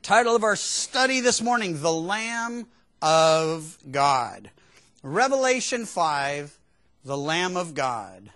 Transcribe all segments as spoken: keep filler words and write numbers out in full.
Title of our study this morning, The Lamb of God. Revelation five, the Lamb of God.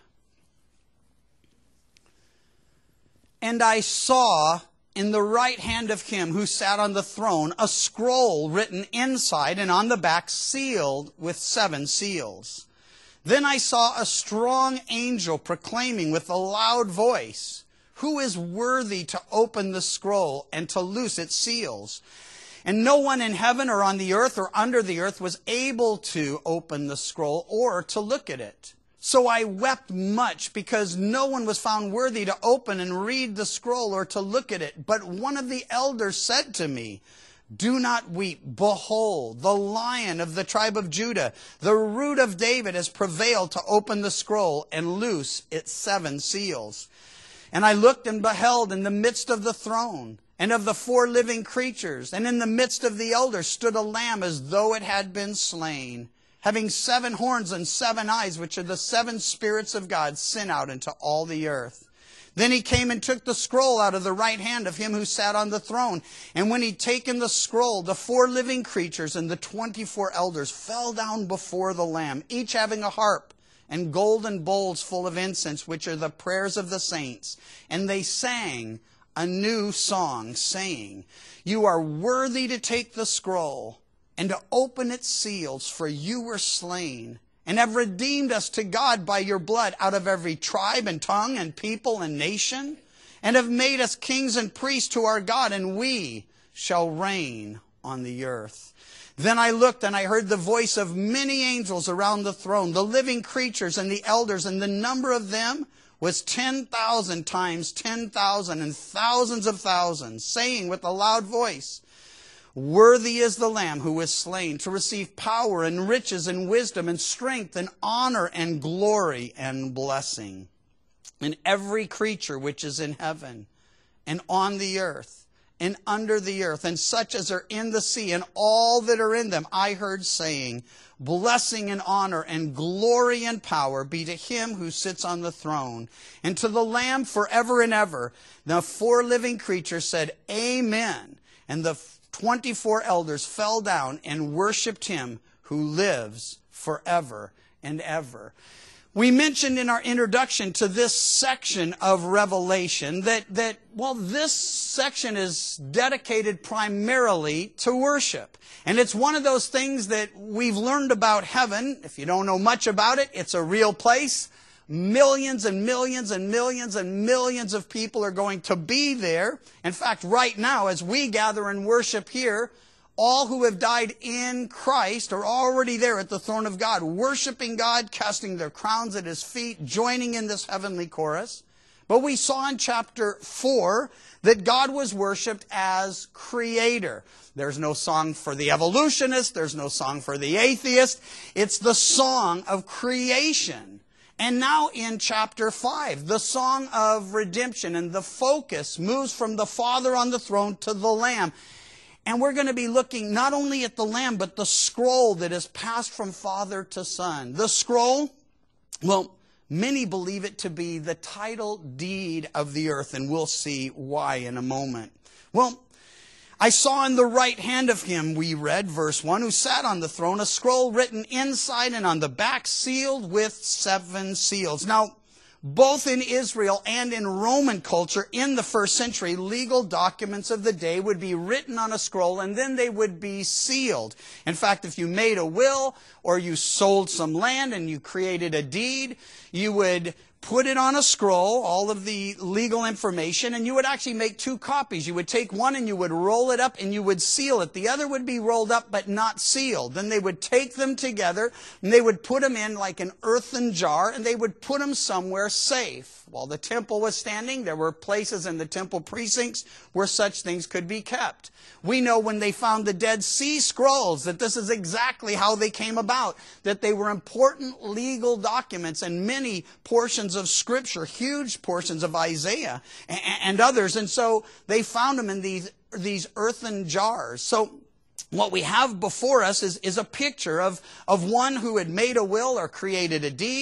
And I saw in the right hand of him who sat on the throne a scroll written inside and on the back sealed with seven seals. Then I saw a strong angel proclaiming with a loud voice, "Who is worthy to open the scroll and to loose its seals?" And no one in heaven or on the earth or under the earth was able to open the scroll or to look at it. So I wept much because no one was found worthy to open and read the scroll or to look at it. But one of the elders said to me, "Do not weep. Behold, the Lion of the tribe of Judah, the Root of David, has prevailed to open the scroll and loose its seven seals." And I looked and beheld in the midst of the throne and of the four living creatures, and in the midst of the elders stood a lamb as though it had been slain, having seven horns and seven eyes, which are the seven spirits of God sent out into all the earth. Then he came and took the scroll out of the right hand of him who sat on the throne. And when he'd taken the scroll, the four living creatures and the twenty-four elders fell down before the Lamb, each having a harp and golden bowls full of incense, which are the prayers of the saints. And they sang a new song, saying, "You are worthy to take the scroll and to open its seals, for you were slain, and have redeemed us to God by your blood out of every tribe and tongue and people and nation, and have made us kings and priests to our God, and we shall reign on the earth." Then I looked, and I heard the voice of many angels around the throne, the living creatures and the elders, and the number of them was ten thousand times ten thousand and thousands of thousands, saying with a loud voice, "Worthy is the Lamb who was slain to receive power and riches and wisdom and strength and honor and glory and blessing." And every creature which is in heaven and on the earth and under the earth, and such as are in the sea, and all that are in them, I heard saying, "Blessing and honor and glory and power be to him who sits on the throne, and to the Lamb forever and ever." The four living creatures said, "Amen." And the twenty-four elders fell down and worshipped him who lives forever and ever. We mentioned in our introduction to this section of Revelation that, that, well, this section is dedicated primarily to worship. And it's one of those things that we've learned about heaven. If you don't know much about it, it's a real place. Millions and millions and millions and millions of people are going to be there. In fact, right now, as we gather and worship here, all who have died in Christ are already there at the throne of God, worshiping God, casting their crowns at his feet, joining in this heavenly chorus. But we saw in chapter four that God was worshiped as creator. There's no song for the evolutionist. There's no song for the atheist. It's the song of creation. And now in chapter five, the song of redemption, and the focus moves from the Father on the throne to the Lamb. And we're going to be looking not only at the Lamb, but the scroll that is passed from father to son. The scroll, well, many believe it to be the title deed of the earth, and we'll see why in a moment. Well, I saw in the right hand of him, we read, verse one, who sat on the throne, a scroll written inside and on the back, sealed with seven seals. Now, both in Israel and in Roman culture in the first century, legal documents of the day would be written on a scroll and then they would be sealed. In fact, if you made a will or you sold some land and you created a deed, you would put it on a scroll, all of the legal information, and you would actually make two copies. You would take one and you would roll it up and you would seal it. The other would be rolled up but not sealed. Then they would take them together and they would put them in like an earthen jar and they would put them somewhere safe. While the temple was standing, there were places in the temple precincts where such things could be kept. We know when they found the Dead Sea Scrolls that this is exactly how they came about, that they were important legal documents and many portions of Scripture, huge portions of Isaiah and others. And so they found them in these, these earthen jars. So what we have before us is, is a picture of, of one who had made a will or created a deed.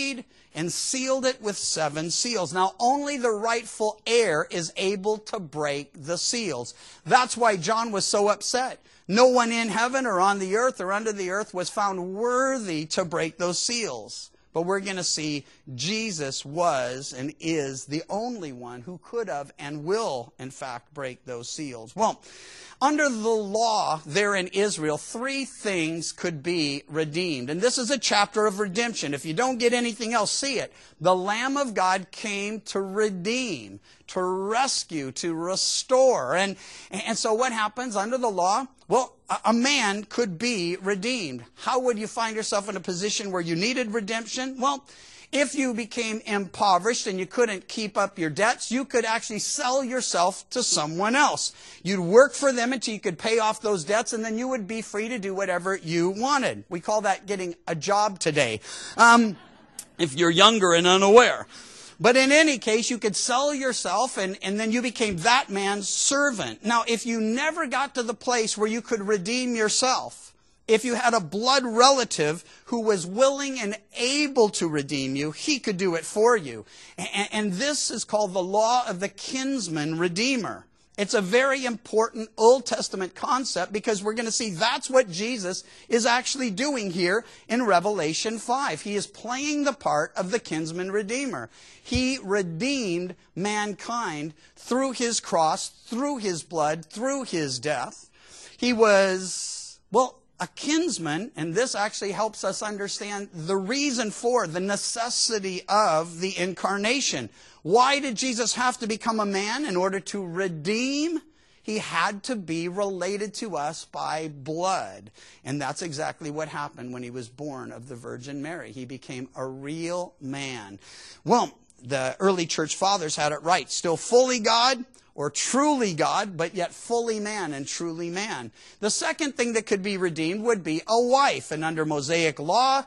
and sealed it with seven seals. Now, only the rightful heir is able to break the seals. That's why John was so upset. No one in heaven or on the earth or under the earth was found worthy to break those seals. But we're going to see Jesus was and is the only one who could have and will, in fact, break those seals. Well, under the law there in Israel, three things could be redeemed. And this is a chapter of redemption. If you don't get anything else, see it. The Lamb of God came to redeem, to rescue, to restore. And, and so what happens under the law? Well, a man could be redeemed. How would you find yourself in a position where you needed redemption? Well, if you became impoverished and you couldn't keep up your debts, you could actually sell yourself to someone else. You'd work for them until you could pay off those debts, and then you would be free to do whatever you wanted. We call that getting a job today, um, if you're younger and unaware. But in any case, you could sell yourself, and, and then you became that man's servant. Now, if you never got to the place where you could redeem yourself, if you had a blood relative who was willing and able to redeem you, he could do it for you. And, and this is called the law of the kinsman redeemer. It's a very important Old Testament concept because we're going to see that's what Jesus is actually doing here in Revelation five. He is playing the part of the kinsman redeemer. He redeemed mankind through his cross, through his blood, through his death. He was, well, a kinsman, and this actually helps us understand the reason for, the necessity of the incarnation. Why did Jesus have to become a man? In order to redeem, he had to be related to us by blood. And that's exactly what happened when he was born of the Virgin Mary. He became a real man. Well, the early church fathers had it right. Still fully God, or truly God, but yet fully man and truly man. The second thing that could be redeemed would be a wife. And under Mosaic law,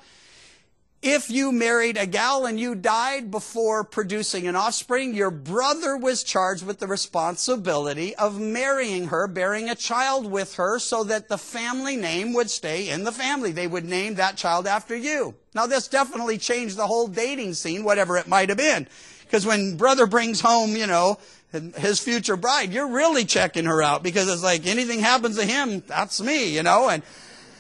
if you married a gal and you died before producing an offspring, your brother was charged with the responsibility of marrying her, bearing a child with her, so that the family name would stay in the family. They would name that child after you. Now, this definitely changed the whole dating scene, whatever it might have been. Because when brother brings home, you know, his future bride, you're really checking her out, because it's like anything happens to him, that's me, you know. And,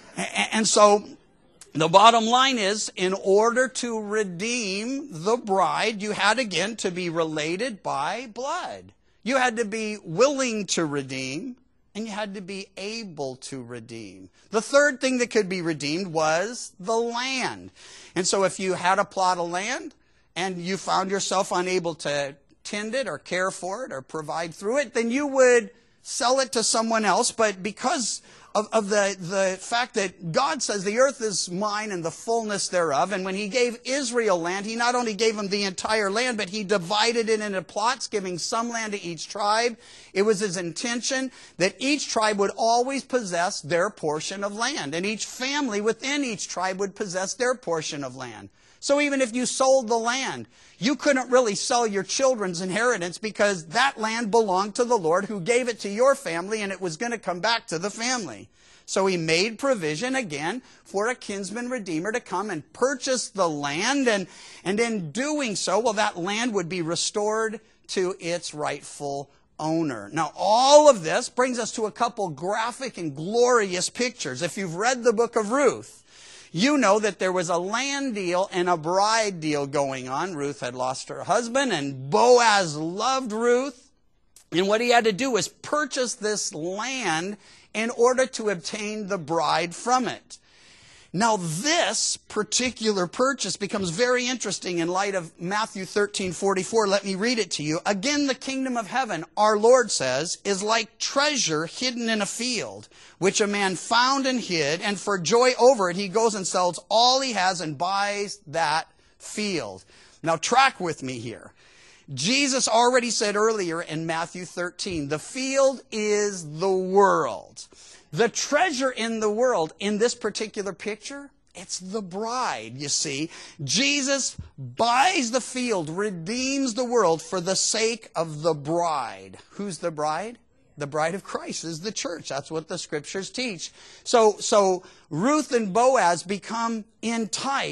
and so the bottom line is, in order to redeem the bride, you had again to be related by blood. You had to be willing to redeem, and you had to be able to redeem. The third thing that could be redeemed was the land. And so if you had a plot of land and you found yourself unable to tend it or care for it or provide through it, then you would sell it to someone else. But because of, of the, the fact that God says the earth is mine and the fullness thereof, and when he gave Israel land, he not only gave them the entire land, but he divided it into plots, giving some land to each tribe. It was his intention that each tribe would always possess their portion of land, and each family within each tribe would possess their portion of land. So even if you sold the land, you couldn't really sell your children's inheritance, because that land belonged to the Lord, who gave it to your family, and it was going to come back to the family. So he made provision again for a kinsman redeemer to come and purchase the land, and, and in doing so, well, that land would be restored to its rightful owner. Now, all of this brings us to a couple graphic and glorious pictures. If you've read the book of Ruth, you know that there was a land deal and a bride deal going on. Ruth had lost her husband, and Boaz loved Ruth. And what he had to do was purchase this land in order to obtain the bride from it. Now, this particular purchase becomes very interesting in light of Matthew thirteen forty-four. Let me read it to you. Again, the kingdom of heaven, our Lord says, is like treasure hidden in a field, which a man found and hid, and for joy over it, he goes and sells all he has and buys that field. Now, track with me here. Jesus already said earlier in Matthew thirteen, the field is the world. The treasure in the world, in this particular picture, it's the bride, you see. Jesus buys the field, redeems the world for the sake of the bride. Who's the bride? The bride of Christ is the church. That's what the scriptures teach. So, so Ruth and Boaz become in type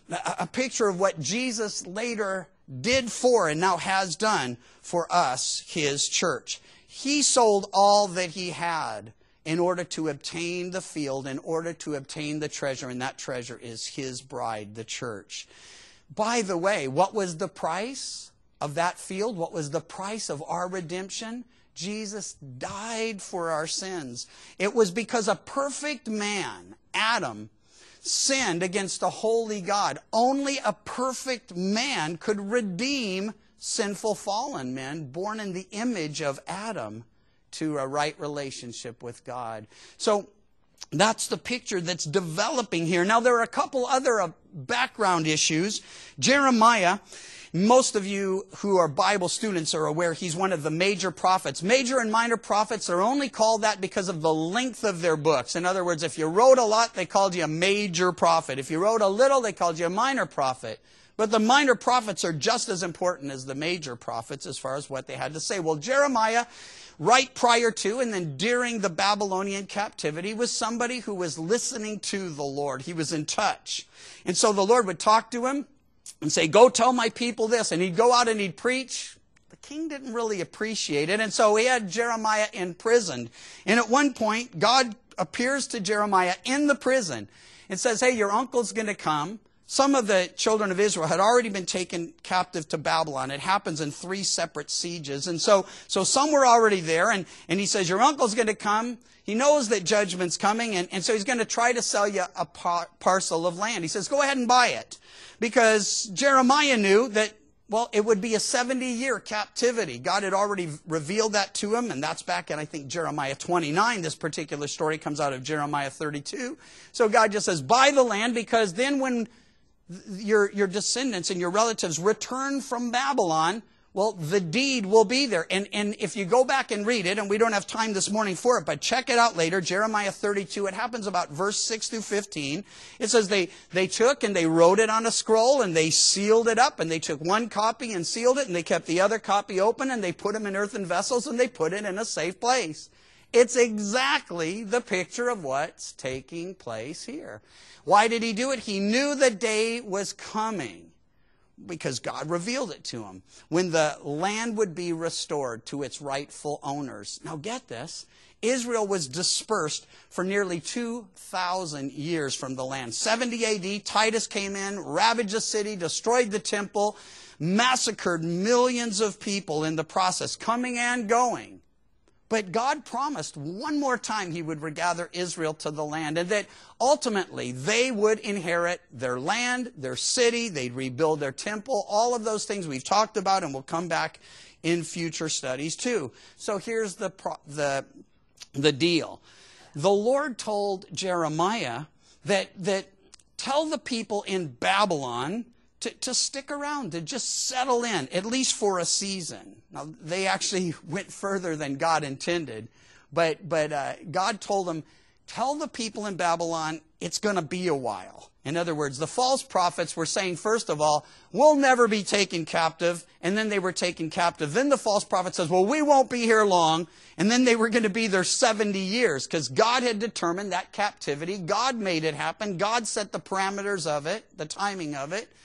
A picture of what Jesus later did for and now has done for us, his church. He sold all that he had in order to obtain the field, in order to obtain the treasure, and that treasure is his bride, the church. By the way, what was the price of that field? What was the price of our redemption? Jesus died for our sins. It was because a perfect man, Adam, sinned against a holy God. Only a perfect man could redeem sinful fallen men born in the image of Adam to a right relationship with God. So that's the picture that's developing here. Now there are a couple other uh, background issues. Jeremiah, most of you who are Bible students are aware he's one of the major prophets. Major and minor prophets are only called that because of the length of their books. In other words, if you wrote a lot, they called you a major prophet. If you wrote a little, they called you a minor prophet. But the minor prophets are just as important as the major prophets as far as what they had to say. Well, Jeremiah, right prior to and then during the Babylonian captivity, was somebody who was listening to the Lord. He was in touch. And so the Lord would talk to him and say, go tell my people this. And he'd go out and he'd preach. The king didn't really appreciate it. And so he had Jeremiah imprisoned. And at one point, God appears to Jeremiah in the prison and says, hey, your uncle's going to come. Some of the children of Israel had already been taken captive to Babylon. It happens in three separate sieges. And so, so some were already there. And, and he says, your uncle's going to come. He knows that judgment's coming. And, and so he's going to try to sell you a par- parcel of land. He says, go ahead and buy it. Because Jeremiah knew that, well, it would be a seventy-year captivity. God had already revealed that to him, and that's back in, I think, Jeremiah twenty-nine. This particular story comes out of Jeremiah thirty-two. So God just says, buy the land, because then when your, your descendants and your relatives return from Babylon, well, the deed will be there. And, and if you go back and read it, and we don't have time this morning for it, but check it out later, Jeremiah thirty-two, it happens about verse six through fifteen. It says they, they took and they wrote it on a scroll and they sealed it up, and they took one copy and sealed it, and they kept the other copy open, and they put them in earthen vessels, and they put it in a safe place. It's exactly the picture of what's taking place here. Why did he do it? He knew the day was coming, because God revealed it to him, when the land would be restored to its rightful owners. Now get this, Israel was dispersed for nearly two thousand years from the land. seventy A D, Titus came in, ravaged the city, destroyed the temple, massacred millions of people in the process, coming and going. But God promised one more time he would regather Israel to the land, and that ultimately they would inherit their land, their city, they'd rebuild their temple, all of those things we've talked about, and we'll come back in future studies too. So here's the, the, the deal. The Lord told Jeremiah that, that tell the people in Babylon To, to stick around, to just settle in, at least for a season. Now, they actually went further than God intended, but, but uh, God told them, tell the people in Babylon it's going to be a while. In other words, the false prophets were saying, first of all, we'll never be taken captive, and then they were taken captive. Then the false prophet says, well, we won't be here long, and then they were going to be there seventy years, because God had determined that captivity. God made it happen. God set the parameters of it, the timing of it.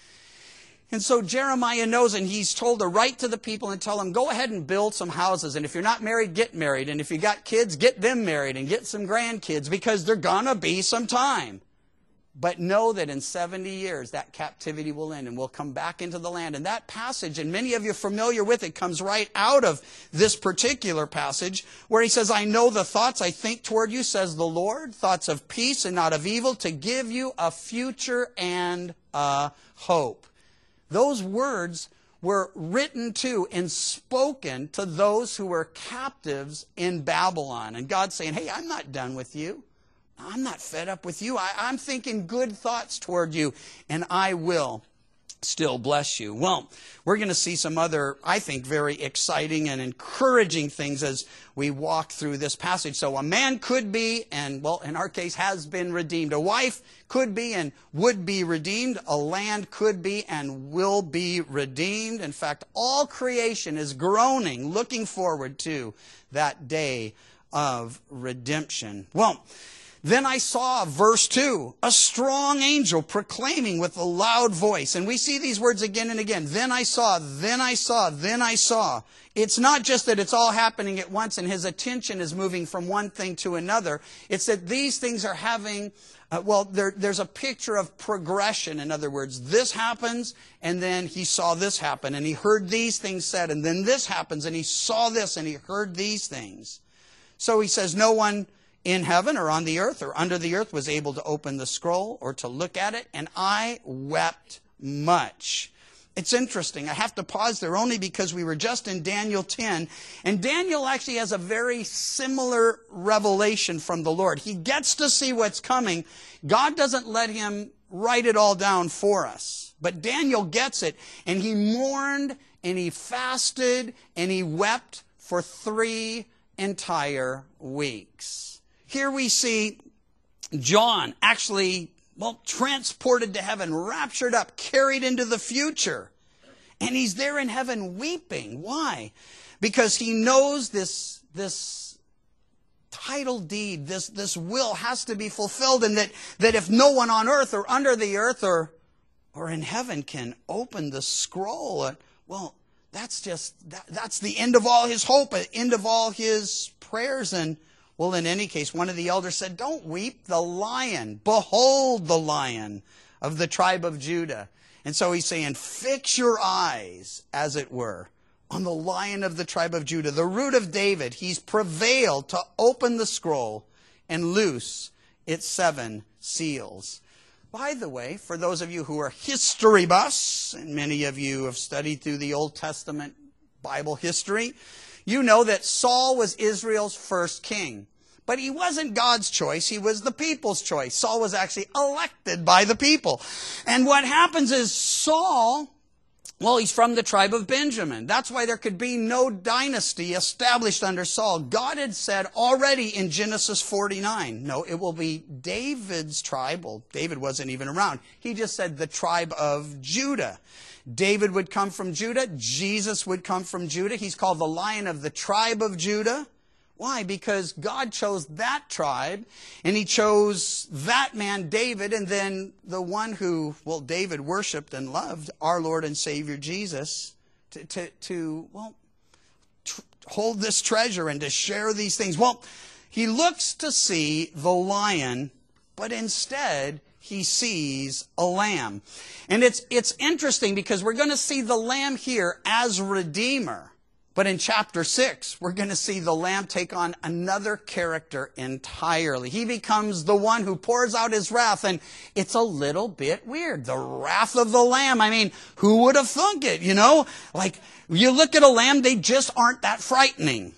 And so Jeremiah knows, and he's told to write to the people and tell them, go ahead and build some houses. And if you're not married, get married. And if you got kids, get them married and get some grandkids, because they're going to be some time. But know that in seventy years, that captivity will end and we'll come back into the land. And that passage, and many of you are familiar with it, comes right out of this particular passage where he says, I know the thoughts I think toward you, says the Lord, thoughts of peace and not of evil, to give you a future and a hope. Those words were written to and spoken to those who were captives in Babylon. And God's saying, hey, I'm not done with you. I'm not fed up with you. I, I'm thinking good thoughts toward you, and I will still bless you. Well, we're going to see some other, I think, very exciting and encouraging things as we walk through this passage. So a man could be, and well, in our case, has been redeemed. A wife could be and would be redeemed. A land could be and will be redeemed. In fact, all creation is groaning, looking forward to that day of redemption. Well, Then I saw, verse two, a strong angel proclaiming with a loud voice. And we see these words again and again. Then I saw, then I saw, then I saw. It's not just that it's all happening at once and his attention is moving from one thing to another. It's that these things are having, uh, well, there, there's a picture of progression. In other words, this happens and then he saw this happen and he heard these things said. And then this happens and he saw this and he heard these things. So he says, no one in heaven or on the earth or under the earth was able to open the scroll or to look at it, and I wept much. It's interesting. I have to pause there only because we were just in Daniel ten, and Daniel actually has a very similar revelation from the Lord. He gets to see what's coming. God doesn't let him write it all down for us, but Daniel gets it, and he mourned, and he fasted, and he wept for three entire weeks. Here we see John actually, well, transported to heaven, raptured up, carried into the future. And he's there in heaven weeping. Why? Because he knows this, this title deed, this, this will has to be fulfilled, and that, that if no one on earth or under the earth or, or in heaven can open the scroll, uh, well, that's just, that, that's the end of all his hope, the end of all his prayers. And well, in any case, one of the elders said, don't weep, the lion, behold the lion of the tribe of Judah. And so he's saying, fix your eyes, as it were, on the lion of the tribe of Judah, the root of David. He's prevailed to open the scroll and loose its seven seals. By the way, for those of you who are history buffs, and many of you have studied through the Old Testament Bible history, you know that Saul was Israel's first king. But he wasn't God's choice. He was the people's choice. Saul was actually elected by the people. And what happens is Saul, well, he's from the tribe of Benjamin. That's why there could be no dynasty established under Saul. God had said already in Genesis forty-nine, no, it will be David's tribe. Well, David wasn't even around. He just said the tribe of Judah. David would come from Judah. Jesus would come from Judah. He's called the Lion of the tribe of Judah. Why? Because God chose that tribe, and he chose that man, David, and then the one who, well, David worshipped and loved, our Lord and Savior Jesus, to, to, to well, tr- hold this treasure and to share these things. Well, he looks to see the lion, but instead he sees a lamb. And it's, it's interesting because we're going to see the lamb here as Redeemer. But in chapter six, we're going to see the Lamb take on another character entirely. He becomes the one who pours out his wrath, and it's a little bit weird. The wrath of the Lamb. I mean, who would have thunk it, you know? Like, you look at a lamb, they just aren't that frightening.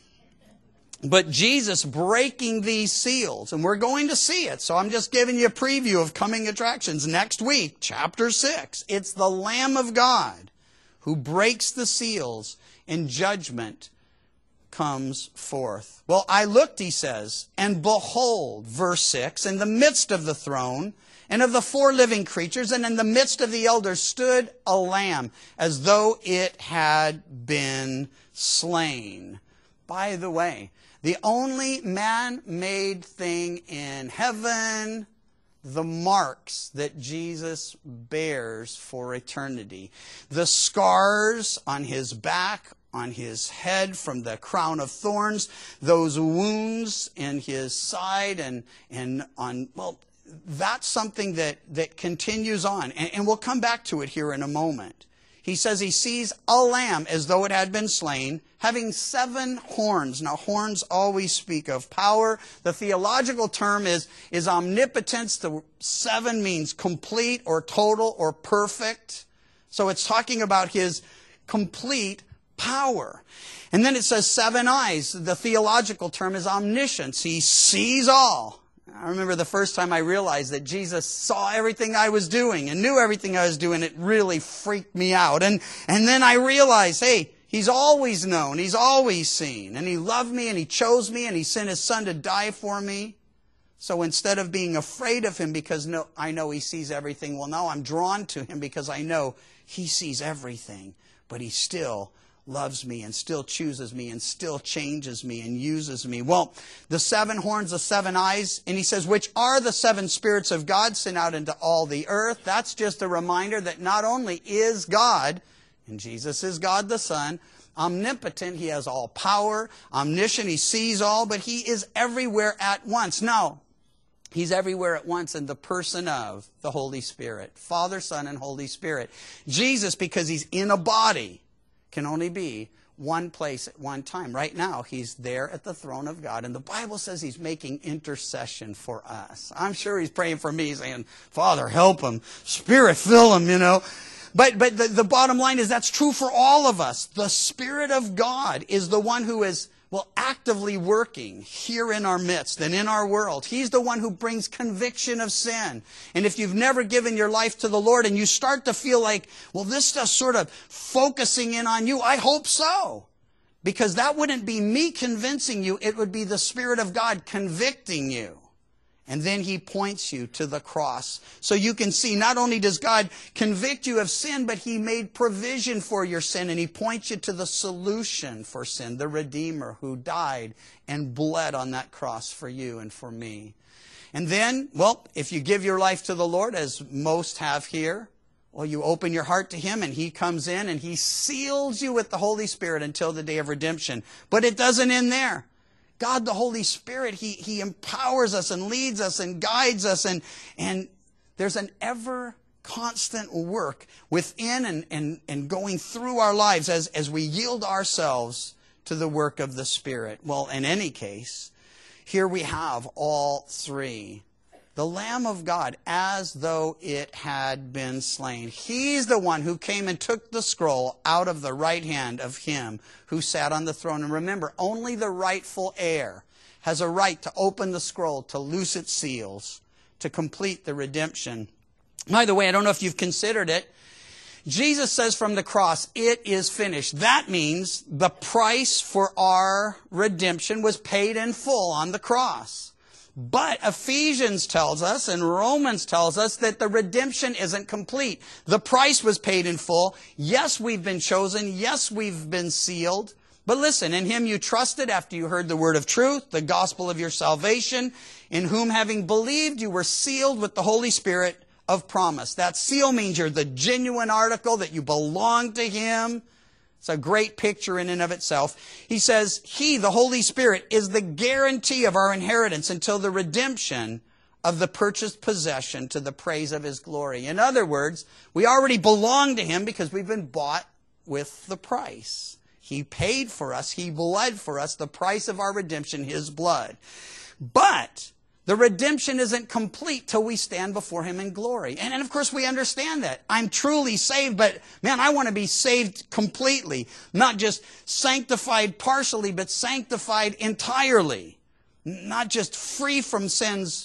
But Jesus breaking these seals, and we're going to see it, so I'm just giving you a preview of coming attractions next week, chapter six. It's the Lamb of God who breaks the seals, and judgment comes forth. Well, I looked, he says, and behold, verse six, in the midst of the throne and of the four living creatures and in the midst of the elders stood a lamb, as though it had been slain. By the way, the only man-made thing in heaven, the marks that Jesus bears for eternity. The scars on his back, on his head from the crown of thorns, those wounds in his side and, and on, well, that's something that, that continues on. And, and we'll come back to it here in a moment. He says he sees a lamb as though it had been slain, having seven horns. Now, horns always speak of power. The theological term is, is omnipotence. The seven means complete or total or perfect. So it's talking about his complete power. And then it says seven eyes. The theological term is omniscience. He sees all. I remember the first time I realized that Jesus saw everything I was doing and knew everything I was doing. It really freaked me out. And, and then I realized, hey, he's always known. He's always seen. And he loved me and he chose me and he sent his son to die for me. So instead of being afraid of him because no, I know he sees everything, well, now I'm drawn to him because I know he sees everything. But he still loves me and still chooses me and still changes me and uses me. Well, the seven horns, the seven eyes, and he says, which are the seven spirits of God sent out into all the earth. That's just a reminder that not only is God, and Jesus is God the Son, omnipotent, he has all power, omniscient, he sees all, but he is everywhere at once. Now, he's everywhere at once in the person of the Holy Spirit, Father, Son, and Holy Spirit. Jesus, because he's in a body, can only be one place at one time. Right now, he's there at the throne of God, and the Bible says he's making intercession for us. I'm sure he's praying for me, saying, Father, help him. Spirit, fill him, you know. But, but the, the bottom line is that's true for all of us. The Spirit of God is the one who is, well, actively working here in our midst and in our world. He's the one who brings conviction of sin. And if you've never given your life to the Lord and you start to feel like, well, this stuff's sort of focusing in on you, I hope so. Because that wouldn't be me convincing you. It would be the Spirit of God convicting you. And then he points you to the cross. So you can see not only does God convict you of sin, but he made provision for your sin. And he points you to the solution for sin, the Redeemer who died and bled on that cross for you and for me. And then, well, if you give your life to the Lord, as most have here, well, you open your heart to him and he comes in and he seals you with the Holy Spirit until the day of redemption. But it doesn't end there. God, the Holy Spirit, He, He empowers us and leads us and guides us. And, and there's an ever constant work within and, and, and going through our lives as, as we yield ourselves to the work of the Spirit. Well, in any case, here we have all three. The Lamb of God, as though it had been slain. He's the one who came and took the scroll out of the right hand of him who sat on the throne. And remember, only the rightful heir has a right to open the scroll, to loose its seals, to complete the redemption. By the way, I don't know if you've considered it. Jesus says from the cross, it is finished. That means the price for our redemption was paid in full on the cross. But Ephesians tells us and Romans tells us that the redemption isn't complete. The price was paid in full. Yes, we've been chosen. Yes, we've been sealed. But listen, in him you trusted after you heard the word of truth, the gospel of your salvation, in whom having believed you were sealed with the Holy Spirit of promise. That seal means you're the genuine article, that you belong to him. It's a great picture in and of itself. He says, he, the Holy Spirit, is the guarantee of our inheritance until the redemption of the purchased possession to the praise of his glory. In other words, we already belong to him because we've been bought with the price. He paid for us. He bled for us. The price of our redemption, his blood. But the redemption isn't complete till we stand before him in glory. And, and of course we understand that. I'm truly saved, but man, I want to be saved completely. Not just sanctified partially, but sanctified entirely. Not just free from sin's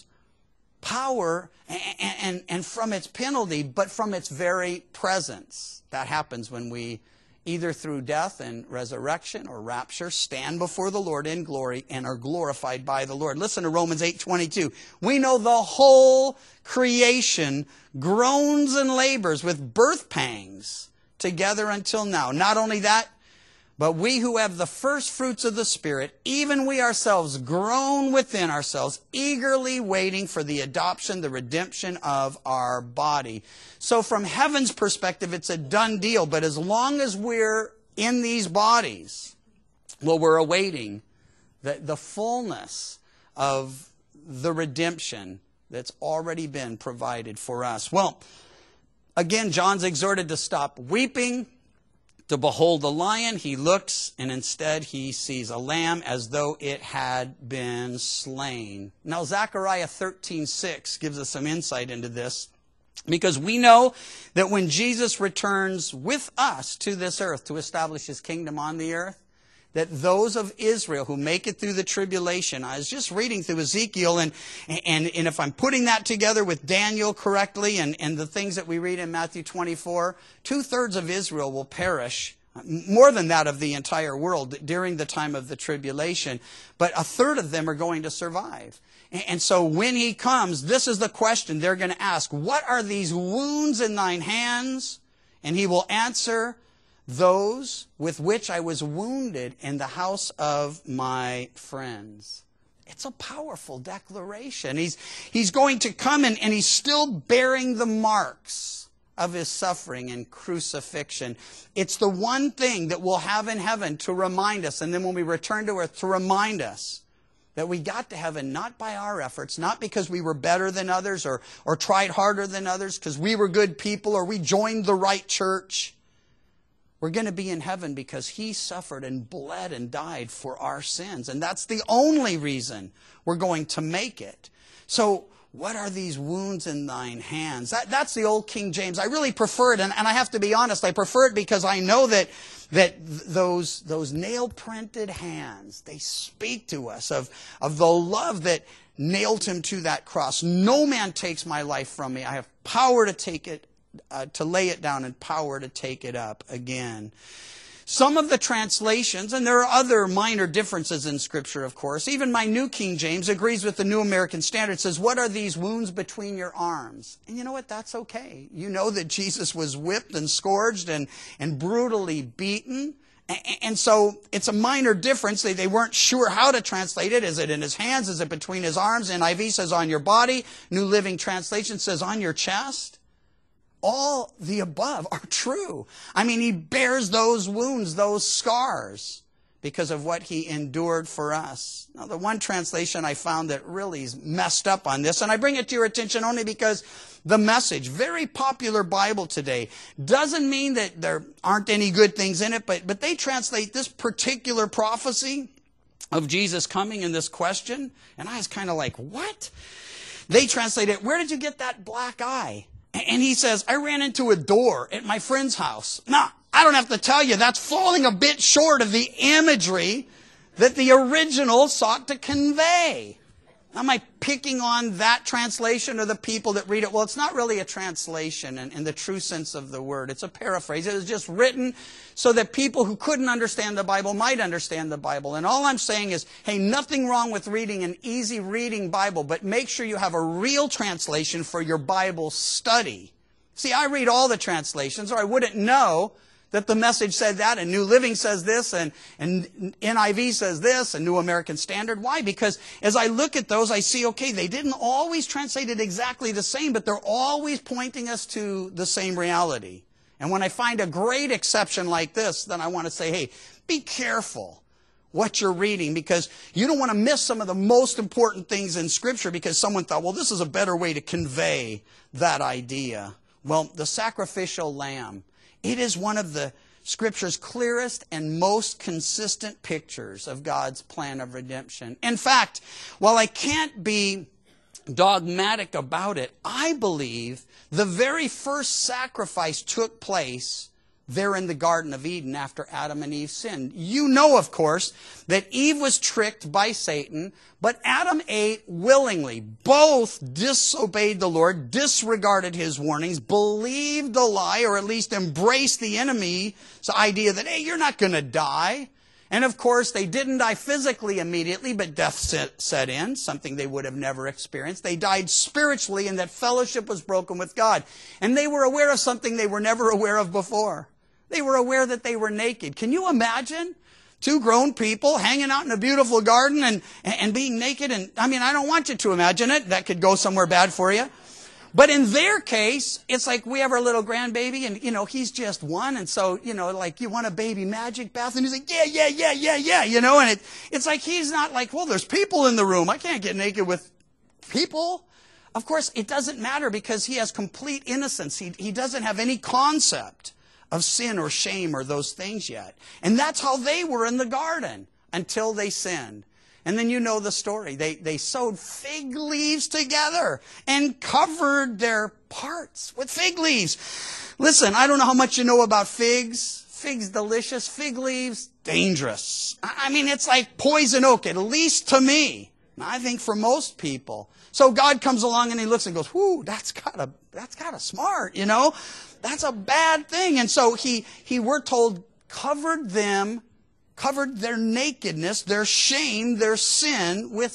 power and, and, and from its penalty, but from its very presence. That happens when we, either through death and resurrection or rapture, stand before the Lord in glory and are glorified by the Lord. Listen to Romans eight twenty-two. We know the whole creation groans and labors with birth pangs together until now. Not only that, but we who have the first fruits of the Spirit, even we ourselves groan within ourselves, eagerly waiting for the adoption, the redemption of our body. So from heaven's perspective, it's a done deal. But as long as we're in these bodies, well, we're awaiting the, the fullness of the redemption that's already been provided for us. Well, again, John's exhorted to stop weeping, to behold the lion. He looks, and instead he sees a lamb as though it had been slain. Now, Zechariah thirteen six gives us some insight into this, because we know that when Jesus returns with us to this earth to establish his kingdom on the earth, that those of Israel who make it through the tribulation, I was just reading through Ezekiel, and, and, and if I'm putting that together with Daniel correctly and, and the things that we read in Matthew twenty-four, two-thirds of Israel will perish, more than that of the entire world during the time of the tribulation, but a third of them are going to survive. And so when he comes, this is the question they're going to ask. What are these wounds in thine hands? And he will answer, those with which I was wounded in the house of my friends. It's a powerful declaration. He's, he's going to come and, and he's still bearing the marks of his suffering and crucifixion. It's the one thing that we'll have in heaven to remind us, and then when we return to earth, to remind us that we got to heaven not by our efforts, not because we were better than others or, or tried harder than others, because we were good people or we joined the right church. We're going to be in heaven because he suffered and bled and died for our sins. And that's the only reason we're going to make it. So what are these wounds in thine hands? That, that's the old King James. I really prefer it. And, and I have to be honest, I prefer it because I know that, that those, those nail-printed hands, they speak to us of, of the love that nailed him to that cross. No man takes my life from me. I have power to take it Uh, to lay it down and power to take it up again. Some of the translations, and there are other minor differences in Scripture, of course. Even my New King James agrees with the New American Standard. It says, what are these wounds between your arms? And you know what? That's okay. You know that Jesus was whipped and scourged and, and brutally beaten. And, and so it's a minor difference. They, they weren't sure how to translate it. Is it in his hands? Is it between his arms? N I V says on your body. New Living Translation says on your chest. All the above are true. I mean, he bears those wounds, those scars, because of what he endured for us. Now, the one translation I found that really is messed up on this, and I bring it to your attention only because the Message, very popular Bible today, doesn't mean that there aren't any good things in it, but, but they translate this particular prophecy of Jesus coming in this question, and I was kind of like, what? They translate it, where did you get that black eye? And he says, I ran into a door at my friend's house. Now, I don't have to tell you, that's falling a bit short of the imagery that the original sought to convey. Am I picking on that translation or the people that read it? Well, it's not really a translation in, in the true sense of the word. It's a paraphrase. It was just written so that people who couldn't understand the Bible might understand the Bible. And all I'm saying is, hey, nothing wrong with reading an easy reading Bible, but make sure you have a real translation for your Bible study. See, I read all the translations, or I wouldn't know that the Message said that, and New Living says this, and, and N I V says this, and New American Standard. Why? Because as I look at those, I see, okay, they didn't always translate it exactly the same, but they're always pointing us to the same reality. And when I find a great exception like this, then I want to say, hey, be careful what you're reading, because you don't want to miss some of the most important things in Scripture because someone thought, well, this is a better way to convey that idea. Well, the sacrificial lamb, it is one of the Scripture's clearest and most consistent pictures of God's plan of redemption. In fact, while I can't be dogmatic about it, I believe the very first sacrifice took place there in the Garden of Eden after Adam and Eve sinned. You know, of course, that Eve was tricked by Satan, but Adam ate willingly. Both disobeyed the Lord, disregarded his warnings, believed the lie, or at least embraced the enemy's idea that, hey, you're not going to die. And of course, they didn't die physically immediately, but death set, set in, something they would have never experienced. They died spiritually, and that fellowship was broken with God. And they were aware of something they were never aware of before. They were aware that they were naked. Can you imagine two grown people hanging out in a beautiful garden and, and being naked? And I mean, I don't want you to imagine it. That could go somewhere bad for you. But in their case, it's like we have our little grandbaby and, you know, he's just one. And so, you know, like, you want a baby magic bath? And he's like, yeah, yeah, yeah, yeah, yeah, you know, and it, it's like he's not like, well, there's people in the room. I can't get naked with people. Of course, it doesn't matter because he has complete innocence. He, he doesn't have any concept of sin or shame or those things yet. And that's how they were in the garden until they sinned. And then you know the story. They, they sewed fig leaves together and covered their parts with fig leaves. Listen, I don't know how much you know about figs. Figs delicious. Fig leaves, dangerous. I mean, it's like poison oak, at least to me. I think for most people. So God comes along and he looks and goes, whoo, that's kind of, that's kind of smart, you know. That's a bad thing. And so he, he, we're told, covered them, covered their nakedness, their shame, their sin with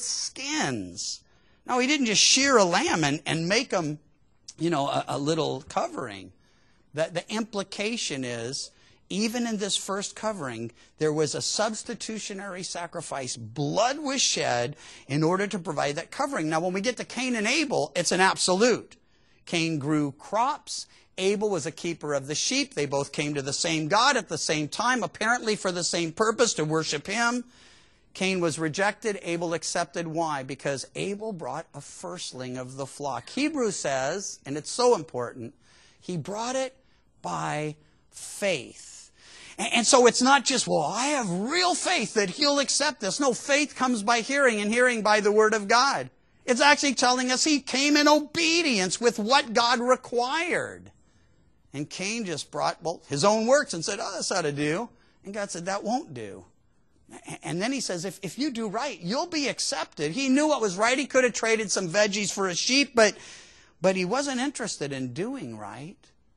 skins. Now, he didn't just shear a lamb and, and make them, you know, a, a little covering. The, the implication is, even in this first covering, there was a substitutionary sacrifice. Blood was shed in order to provide that covering. Now, when we get to Cain and Abel, it's an absolute. Cain grew crops. Abel was a keeper of the sheep. They both came to the same God at the same time, apparently for the same purpose, to worship him. Cain was rejected. Abel accepted. Why? Because Abel brought a firstling of the flock. Hebrews says, and it's so important, he brought it by faith. And so it's not just, well, I have real faith that he'll accept this. No, faith comes by hearing, and hearing by the word of God. It's actually telling us he came in obedience with what God required. And Cain just brought, well, his own works and said, oh, that's how to do. And God said, that won't do. And then he says, if, if you do right, you'll be accepted. He knew what was right. He could have traded some veggies for a sheep, but, but he wasn't interested in doing right.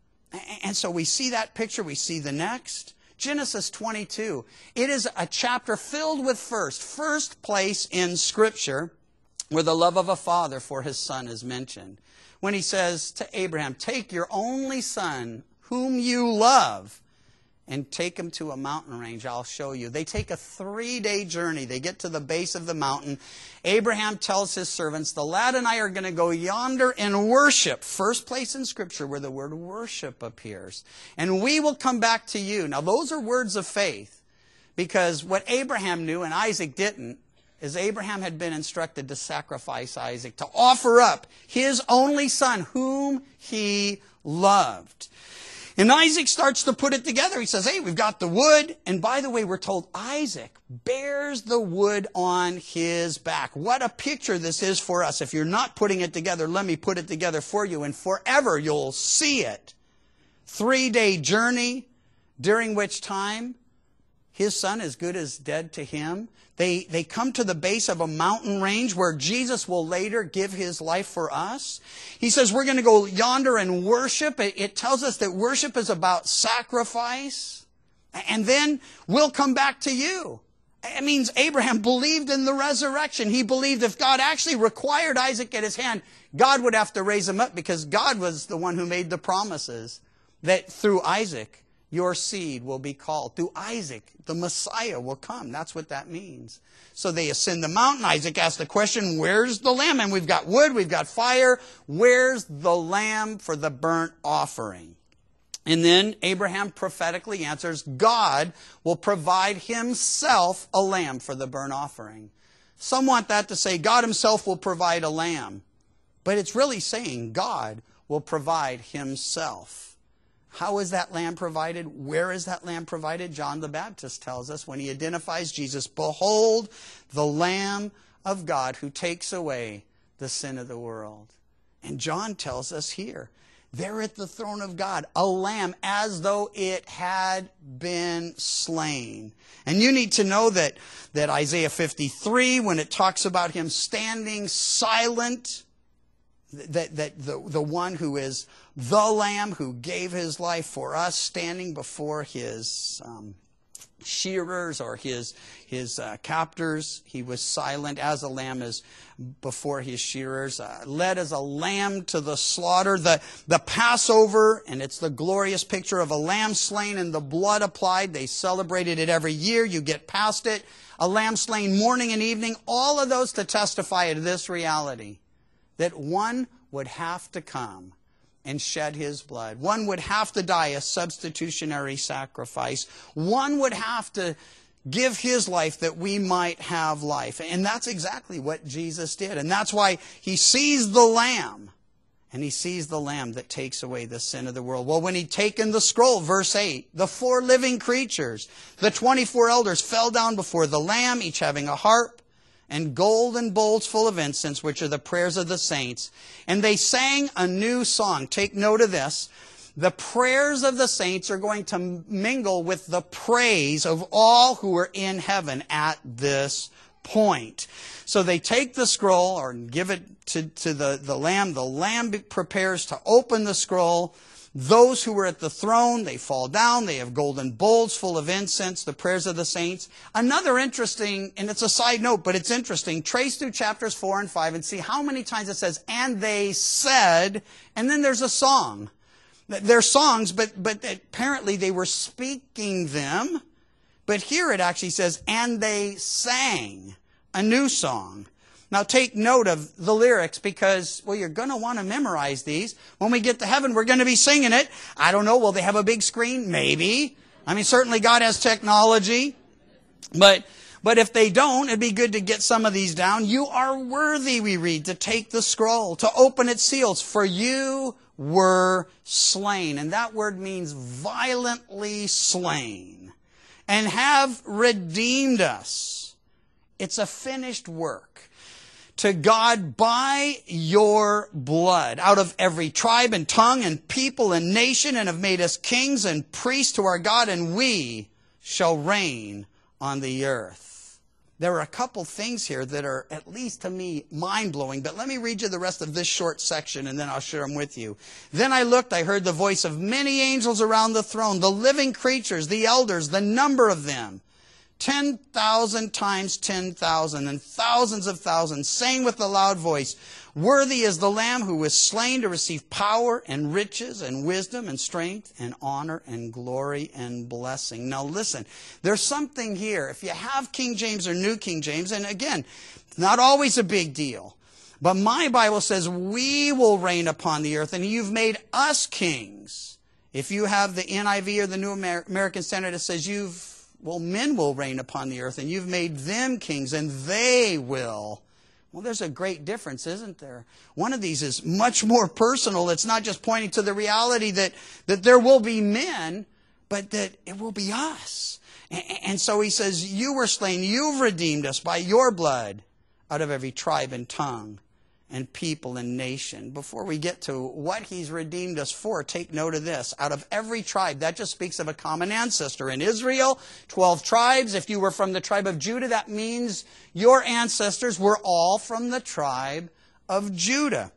And so we see that picture. We see the next. Genesis twenty-two. It is a chapter filled with first. First place in Scripture where the love of a father for his son is mentioned. When he says to Abraham, take your only son, whom you love, and take him to a mountain range, I'll show you. They take a three-day journey. They get to the base of the mountain. Abraham tells his servants, the lad and I are going to go yonder and worship. First place in Scripture where the word worship appears. And we will come back to you. Now, those are words of faith, because what Abraham knew and Isaac didn't is Abraham had been instructed to sacrifice Isaac, to offer up his only son, whom he loved. And Isaac starts to put it together. He says, hey, we've got the wood. And by the way, we're told Isaac bears the wood on his back. What a picture this is for us. If you're not putting it together, let me put it together for you. And forever you'll see it. Three-day journey, during which time his son is good as dead to him. They, they come to the base of a mountain range where Jesus will later give his life for us. He says, we're going to go yonder and worship. It, it tells us that worship is about sacrifice. And then we'll come back to you. It means Abraham believed in the resurrection. He believed if God actually required Isaac at his hand, God would have to raise him up, because God was the one who made the promises that through Isaac, your seed will be called. Through Isaac, the Messiah will come. That's what that means. So they ascend the mountain. Isaac asked the question, where's the lamb? And we've got wood, we've got fire. Where's the lamb for the burnt offering? And then Abraham prophetically answers, God will provide himself a lamb for the burnt offering. Some want that to say God himself will provide a lamb. But it's really saying God will provide himself. How is that lamb provided? Where is that lamb provided? John the Baptist tells us when he identifies Jesus, behold, the Lamb of God who takes away the sin of the world. And John tells us here, there at the throne of God, a lamb as though it had been slain. And you need to know that, that Isaiah fifty-three, when it talks about him standing silent, that, that the, the one who is the Lamb who gave his life for us, standing before his um, shearers or his his uh, captors, he was silent as a lamb is before his shearers, uh, led as a lamb to the slaughter. The, the Passover, and it's the glorious picture of a lamb slain and the blood applied. They celebrated it every year. You get past it. A lamb slain morning and evening. All of those to testify to this reality, that one would have to come and shed his blood. One would have to die a substitutionary sacrifice. One would have to give his life that we might have life. And that's exactly what Jesus did. And that's why he sees the Lamb. And he sees the Lamb that takes away the sin of the world. Well, when he'd taken the scroll, verse eight, the four living creatures, the twenty-four elders fell down before the Lamb, each having a harp and golden bowls full of incense, which are the prayers of the saints. And they sang a new song. Take note of this. The prayers of the saints are going to mingle with the praise of all who are in heaven at this point. So they take the scroll or give it to, to the, the Lamb. The Lamb prepares to open the scroll. Those who were at the throne, they fall down. They have golden bowls full of incense, the prayers of the saints. Another interesting, and it's a side note, but it's interesting. Trace through chapters four and five and see how many times it says, and they said, and then there's a song. They're songs, but, but apparently they were speaking them. But here it actually says, and they sang a new song. Now take note of the lyrics because, well, you're going to want to memorize these. When we get to heaven, we're going to be singing it. I don't know, will they have a big screen? Maybe. I mean, certainly God has technology. But, but if they don't, it'd be good to get some of these down. You are worthy, we read, to take the scroll, to open its seals, for you were slain. And that word means violently slain. And have redeemed us. It's a finished work. To God by your blood, out of every tribe and tongue and people and nation, and have made us kings and priests to our God, and we shall reign on the earth. There are a couple things here that are, at least to me, mind-blowing, but let me read you the rest of this short section, and then I'll share them with you. Then I looked, I heard the voice of many angels around the throne, the living creatures, the elders, the number of them, ten thousand times ten thousand, and thousands of thousands, saying with a loud voice, worthy is the Lamb who was slain to receive power and riches and wisdom and strength and honor and glory and blessing. Now listen, there's something here. If you have King James or New King James, and again, not always a big deal, but my Bible says we will reign upon the earth, and you've made us kings. If you have the N I V or the New American Standard, it says you've Well, men will reign upon the earth, and you've made them kings, and they will. Well, there's a great difference, isn't there? One of these is much more personal. It's not just pointing to the reality that, that there will be men, but that it will be us. And, and so he says, you were slain, you've redeemed us by your blood out of every tribe and tongue and people and nation. Before we get to what he's redeemed us for, take note of this. Out of every tribe, that just speaks of a common ancestor. In Israel, twelve tribes. If you were from the tribe of Judah, that means your ancestors were all from the tribe of Judah.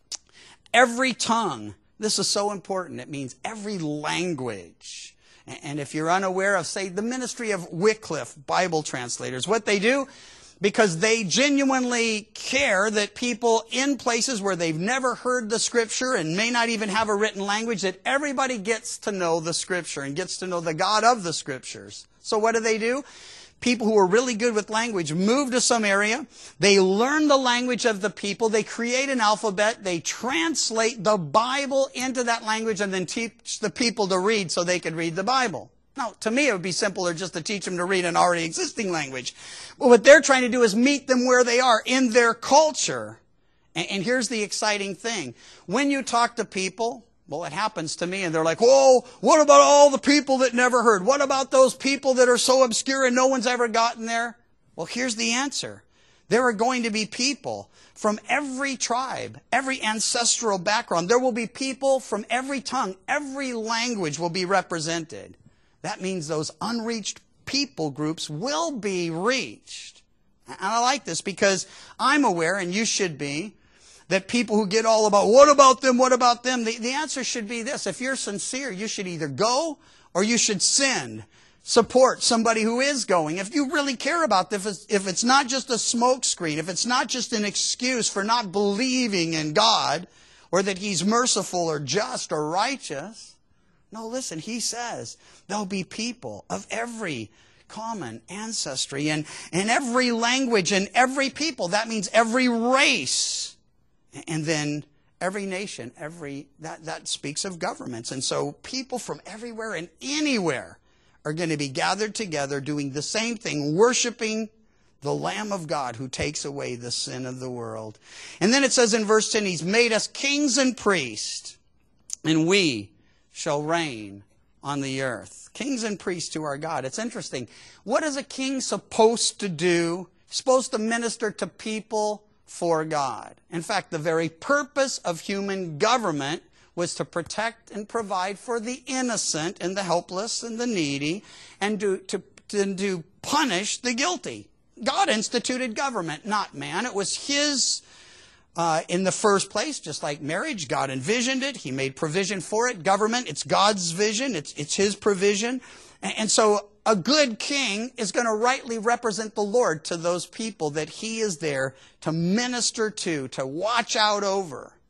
Every tongue. This is so important. It means every language. And if you're unaware of, say, the ministry of Wycliffe Bible translators, what they do, because they genuinely care that people in places where they've never heard the Scripture and may not even have a written language, that everybody gets to know the Scripture and gets to know the God of the Scriptures. So what do they do? People who are really good with language move to some area. They learn the language of the people. They create an alphabet. They translate the Bible into that language and then teach the people to read so they can read the Bible. Now, to me, it would be simpler just to teach them to read an already existing language. But what they're trying to do is meet them where they are in their culture. And, and here's the exciting thing. When you talk to people, well, it happens to me, and they're like, whoa, what about all the people that never heard? What about those people that are so obscure and no one's ever gotten there? Well, here's the answer. There are going to be people from every tribe, every ancestral background. There will be people from every tongue, every language will be represented. That means those unreached people groups will be reached. And I like this because I'm aware, and you should be, that people who get all about, what about them, what about them? The, the answer should be this. If you're sincere, you should either go or you should send, support somebody who is going. If you really care about this, if it's, if it's not just a smokescreen, if it's not just an excuse for not believing in God or that He's merciful or just or righteous. No, listen, he says there'll be people of every common ancestry and, and every language and every people. That means every race. And then every nation, every that, that speaks of governments. And so people from everywhere and anywhere are going to be gathered together doing the same thing, worshiping the Lamb of God who takes away the sin of the world. And then it says in verse ten, He's made us kings and priests, and we shall reign on the earth. Kings and priests to our God. It's interesting. What is a king supposed to do? He's supposed to minister to people for God. In fact, the very purpose of human government was to protect and provide for the innocent and the helpless and the needy, and to, to, to, to punish the guilty. God instituted government, not man. It was His Uh, in the first place, just like marriage, God envisioned it. He made provision for it. Government, it's God's vision. It's, it's His provision. And, and so a good king is going to rightly represent the Lord to those people that He is there to minister to, to watch out over.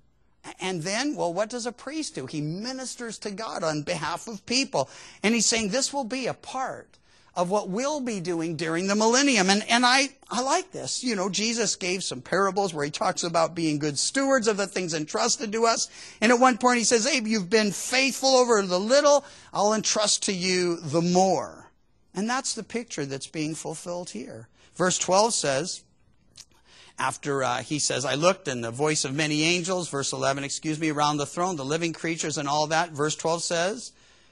And then, well, what does a priest do? He ministers to God on behalf of people. And he's saying this will be a part of what we'll be doing during the millennium. And, and I, I like this. You know, Jesus gave some parables where he talks about being good stewards of the things entrusted to us. And at one point he says, hey, you've been faithful over the little, I'll entrust to you the more. And that's the picture that's being fulfilled here. Verse twelve says, after uh, he says, I looked, and the voice of many angels, verse eleven, excuse me, around the throne, the living creatures and all that. Verse twelve says,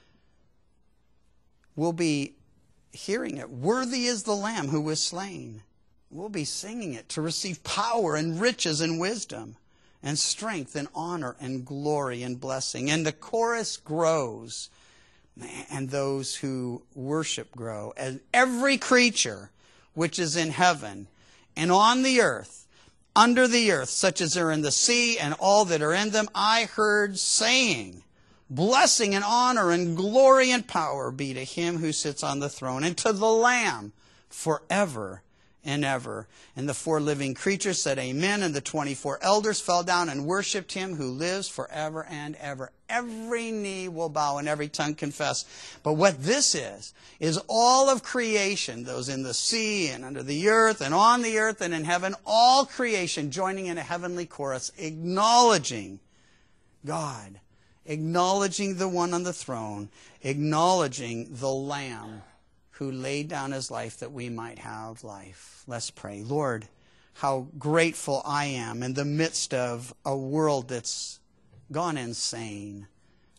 we'll be hearing it. Worthy is the Lamb who was slain. We'll be singing it to receive power and riches and wisdom and strength and honor and glory and blessing. And the chorus grows, and those who worship grow. And every creature which is in heaven and on the earth, under the earth, such as are in the sea and all that are in them, I heard saying, blessing and honor and glory and power be to him who sits on the throne and to the Lamb forever and ever. And the four living creatures said amen, and the twenty-four elders fell down and worshipped him who lives forever and ever. Every knee will bow and every tongue confess. But what this is, is all of creation, those in the sea and under the earth and on the earth and in heaven, all creation joining in a heavenly chorus, acknowledging God, acknowledging the one on the throne, acknowledging the Lamb who laid down his life that we might have life. Let's pray. Lord, how grateful I am in the midst of a world that's gone insane,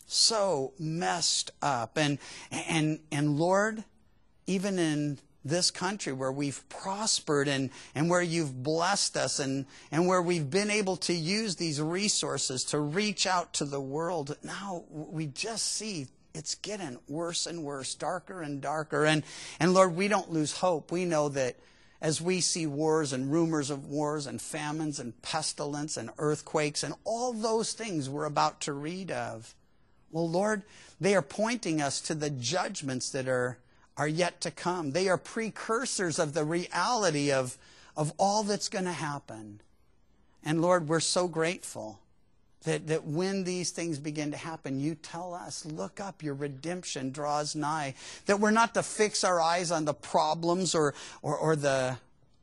so messed up. And, and, and Lord, even in this country where we've prospered and, and where you've blessed us and, and where we've been able to use these resources to reach out to the world, now we just see it's getting worse and worse, darker and darker. And, and Lord, we don't lose hope. We know that as we see wars and rumors of wars and famines and pestilence and earthquakes and all those things we're about to read of, well, Lord, they are pointing us to the judgments that are, are yet to come. They are precursors of the reality of, of all that's going to happen. And Lord, we're so grateful That, that when these things begin to happen, you tell us, look up, your redemption draws nigh. That we're not to fix our eyes on the problems or, or, or the,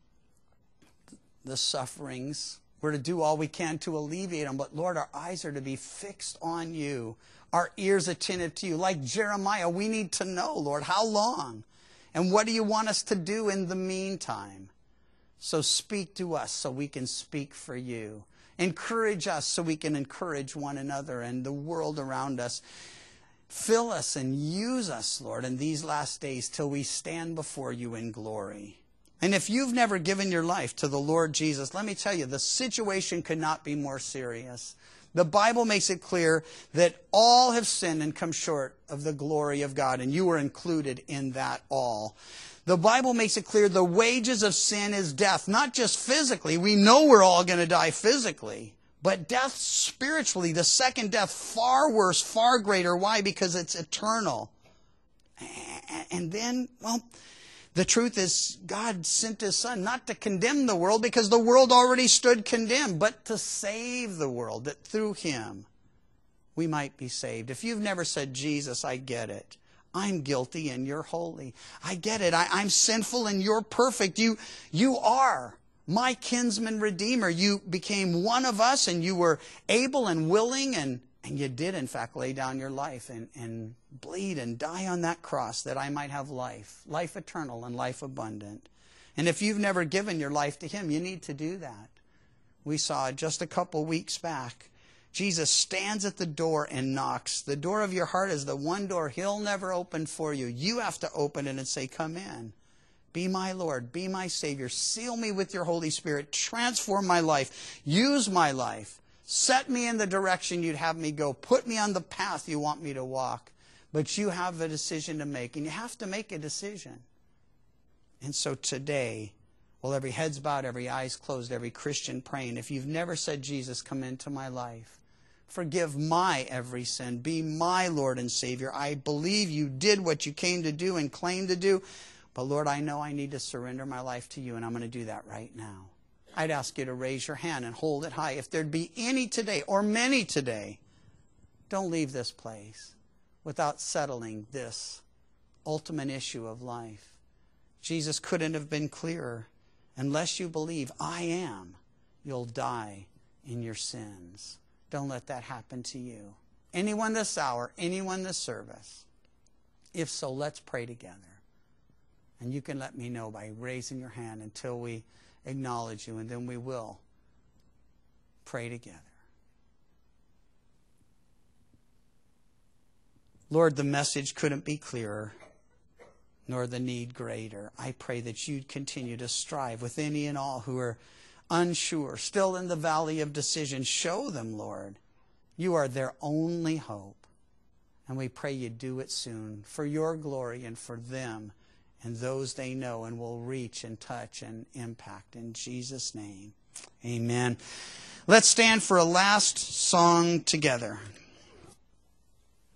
the sufferings. We're to do all we can to alleviate them. But Lord, our eyes are to be fixed on you. Our ears attentive to you. Like Jeremiah, we need to know, Lord, how long? And what do you want us to do in the meantime? So speak to us so we can speak for you. Encourage us so we can encourage one another and the world around us. Fill us and use us, Lord, in these last days till we stand before you in glory. And if you've never given your life to the Lord Jesus, let me tell you, the situation could not be more serious. The Bible makes it clear that all have sinned and come short of the glory of God, and you are included in that all. The Bible makes it clear the wages of sin is death, not just physically. We know we're all going to die physically, but death spiritually, the second death, far worse, far greater. Why? Because it's eternal. And then, well, the truth is God sent his Son not to condemn the world because the world already stood condemned, but to save the world, that through him we might be saved. If you've never said, Jesus, I get it. I'm guilty and you're holy. I get it. I, I'm sinful and you're perfect. You, you are my kinsman redeemer. You became one of us and you were able and willing and, and you did in fact lay down your life and, and bleed and die on that cross that I might have life, life eternal and life abundant. And if you've never given your life to him, you need to do that. We saw just a couple weeks back. Jesus stands at the door and knocks. The door of your heart is the one door he'll never open for you. You have to open it and say, come in. Be my Lord. Be my Savior. Seal me with your Holy Spirit. Transform my life. Use my life. Set me in the direction you'd have me go. Put me on the path you want me to walk. But you have a decision to make, and you have to make a decision. And so today, while every head's bowed, every eye's closed, every Christian praying, if you've never said, Jesus, come into my life, forgive my every sin. Be my Lord and Savior. I believe you did what you came to do and claimed to do. But Lord, I know I need to surrender my life to you, and I'm going to do that right now. I'd ask you to raise your hand and hold it high. If there'd be any today, or many today, don't leave this place without settling this ultimate issue of life. Jesus couldn't have been clearer. Unless you believe, I am, you'll die in your sins. Don't let that happen to you. Anyone this hour, anyone this service? If so, let's pray together. And you can let me know by raising your hand until we acknowledge you, and then we will pray together. Lord, the message couldn't be clearer, nor the need greater. I pray that you'd continue to strive with any and all who are unsure, still in the valley of decision. Show them, Lord, you are their only hope. And we pray you do it soon for your glory and for them and those they know and will reach and touch and impact. In Jesus' name, amen. Let's stand for a last song together.